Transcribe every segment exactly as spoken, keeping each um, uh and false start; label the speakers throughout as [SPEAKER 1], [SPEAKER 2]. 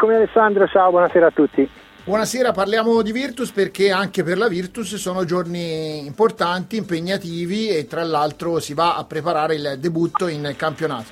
[SPEAKER 1] Eccomi Alessandro, ciao, buonasera a tutti.
[SPEAKER 2] Buonasera, parliamo di Virtus perché anche per la Virtus sono giorni importanti, impegnativi e tra l'altro si va a preparare il debutto in campionato.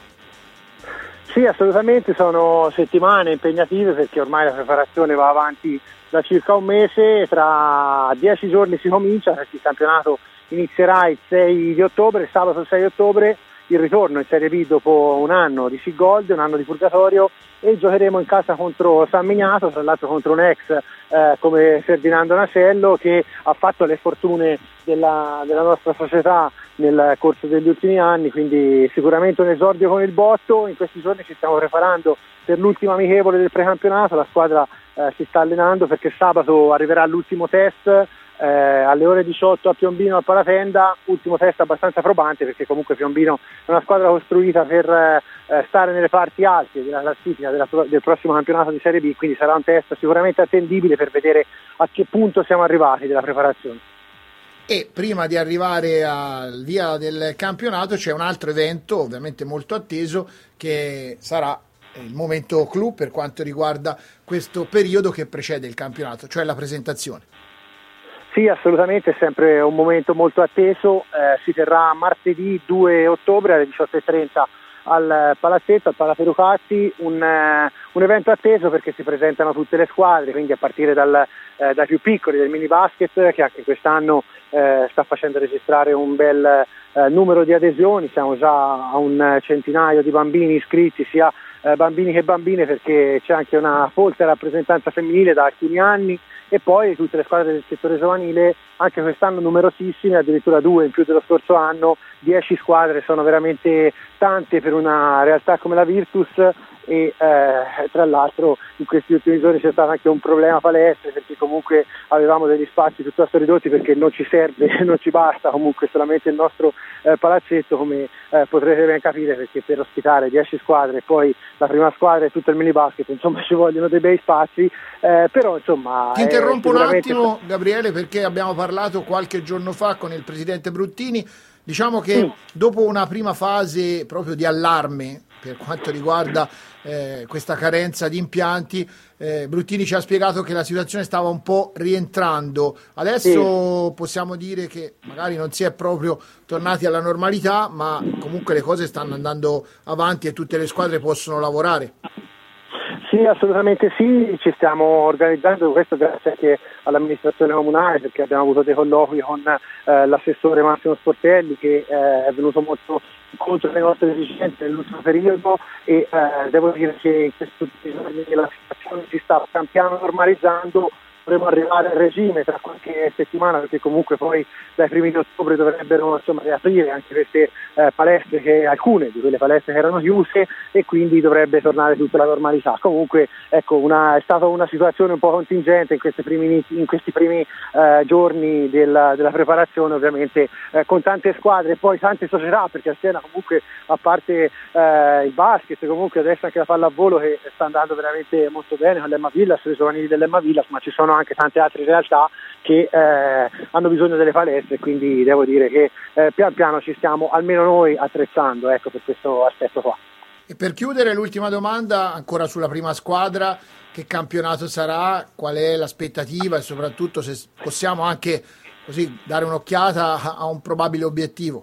[SPEAKER 1] Sì, assolutamente, sono settimane impegnative perché ormai la preparazione va avanti da circa un mese, tra dieci giorni si comincia perché il campionato inizierà il sei di ottobre, sabato sei ottobre, il ritorno in Serie B dopo un anno di Sea Gold, un anno di purgatorio, e giocheremo in casa contro San Miniato, tra l'altro contro un ex eh, come Ferdinando Nasello che ha fatto le fortune della, della nostra società nel corso degli ultimi anni, quindi sicuramente un esordio con il botto. In questi giorni ci stiamo preparando per l'ultima amichevole del precampionato, la squadra eh, si sta allenando perché sabato arriverà l'ultimo test Eh, alle ore diciotto a Piombino al Palatenda, ultimo test abbastanza probante perché comunque Piombino è una squadra costruita per eh, stare nelle parti alte della classifica della, del prossimo campionato di Serie B, quindi sarà un test sicuramente attendibile per vedere a che punto siamo arrivati della preparazione.
[SPEAKER 2] E prima di arrivare al via del campionato c'è un altro evento ovviamente molto atteso che sarà il momento clou per quanto riguarda questo periodo che precede il campionato, cioè la presentazione.
[SPEAKER 1] Sì, assolutamente, è sempre un momento molto atteso, eh, si terrà martedì due ottobre alle diciotto e trenta al Palazzetto, al Palaperucatti, un, eh, un evento atteso perché si presentano tutte le squadre, quindi a partire dal, eh, dai più piccoli, del mini basket che anche quest'anno eh, sta facendo registrare un bel eh, numero di adesioni, siamo già a un centinaio di bambini iscritti, sia eh, bambini che bambine, perché c'è anche una folta rappresentanza femminile da alcuni anni, e poi tutte le squadre del settore giovanile, anche quest'anno numerosissime, addirittura due in più dello scorso anno, dieci squadre, sono veramente tante per una realtà come la Virtus. E eh, tra l'altro in questi ultimi giorni c'è stato anche un problema palestre perché comunque avevamo degli spazi piuttosto ridotti perché non ci serve, non ci basta comunque solamente il nostro eh, palazzetto, come eh, potrete ben capire, perché per ospitare dieci squadre e poi la prima squadra e tutto il mini basket insomma ci vogliono dei bei spazi, eh, però insomma
[SPEAKER 2] ti interrompo
[SPEAKER 1] sicuramente...
[SPEAKER 2] un attimo Gabriele perché abbiamo parlato qualche giorno fa con il presidente Bruttini. Diciamo che mm. dopo una prima fase proprio di allarme per quanto riguarda eh, questa carenza di impianti, eh, Bruttini ci ha spiegato che la situazione stava un po' rientrando. Adesso sì. Possiamo dire che magari non si è proprio tornati alla normalità, ma comunque le cose stanno andando avanti e tutte le squadre possono lavorare.
[SPEAKER 1] Sì, assolutamente sì, ci stiamo organizzando, questo grazie anche all'amministrazione comunale perché abbiamo avuto dei colloqui con eh, l'assessore Massimo Sportelli che eh, è venuto molto incontro alle nostre esigenze nell'ultimo periodo e eh, devo dire che in questi giorni la situazione si sta pian piano normalizzando. Dovremo arrivare al regime tra qualche settimana perché comunque poi dai primi di ottobre dovrebbero insomma riaprire anche queste eh, palestre, che alcune di quelle palestre che erano chiuse, e quindi dovrebbe tornare tutta la normalità. Comunque ecco, una, è stata una situazione un po' contingente in questi primi, in questi primi eh, giorni della, della preparazione, ovviamente eh, con tante squadre e poi tante società, perché a Siena comunque a parte eh, il basket, comunque adesso anche la pallavolo che sta andando veramente molto bene con l'Emma Villas, le giovanili dell'Emma Villas, ma ci sono anche tante altre realtà che eh, hanno bisogno delle palestre, quindi devo dire che eh, pian piano ci stiamo almeno noi attrezzando, ecco, per questo aspetto qua.
[SPEAKER 2] E per chiudere l'ultima domanda ancora sulla prima squadra, che campionato sarà, qual è l'aspettativa e soprattutto se possiamo anche così dare un'occhiata a un probabile obiettivo.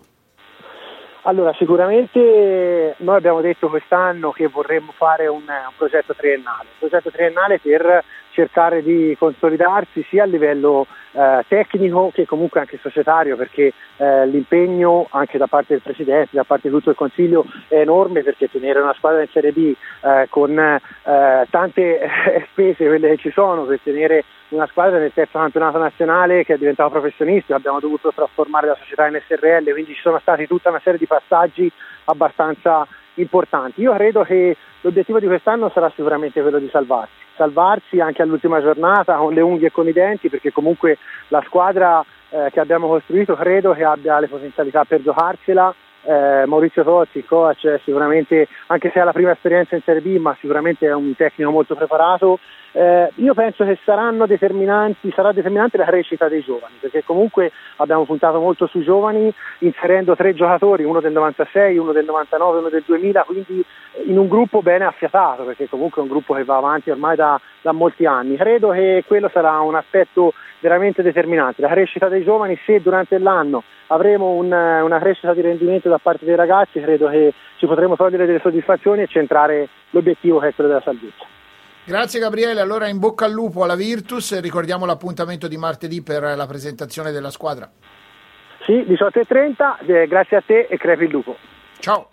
[SPEAKER 1] Allora, sicuramente noi abbiamo detto quest'anno che vorremmo fare un, un progetto triennale, un progetto triennale per cercare di consolidarsi sia a livello eh, tecnico che comunque anche societario, perché eh, l'impegno anche da parte del Presidente, da parte di tutto il Consiglio è enorme, perché tenere una squadra in Serie B eh, con eh, tante eh, spese, quelle che ci sono, per tenere una squadra nel terzo campionato nazionale che è diventato professionista, abbiamo dovuto trasformare la società in S R L, quindi ci sono stati tutta una serie di passaggi abbastanza importanti. Io credo che l'obiettivo di quest'anno sarà sicuramente quello di salvarsi, salvarsi anche all'ultima giornata con le unghie e con i denti, perché comunque la squadra eh, che abbiamo costruito credo che abbia le potenzialità per giocarsela. Eh, Maurizio Tozzi, il coach, è sicuramente, anche se ha la prima esperienza in Serie B, ma sicuramente è un tecnico molto preparato. Eh, io penso che saranno determinanti, sarà determinante la crescita dei giovani, perché comunque abbiamo puntato molto sui giovani, inserendo tre giocatori, uno del novantasei, uno del novantanove, uno del duemila, quindi in un gruppo bene affiatato, perché comunque è un gruppo che va avanti ormai da, da molti anni. Credo che quello sarà un aspetto veramente determinante, la crescita dei giovani. Se durante l'anno avremo un, una crescita di rendimento da parte dei ragazzi, credo che ci potremo togliere delle soddisfazioni e centrare l'obiettivo che è quello della salvezza.
[SPEAKER 2] Grazie Gabriele, allora in bocca al lupo alla Virtus, ricordiamo l'appuntamento di martedì per la presentazione della squadra.
[SPEAKER 1] Sì, diciotto e trenta, eh, grazie a te e crepi il lupo.
[SPEAKER 2] Ciao.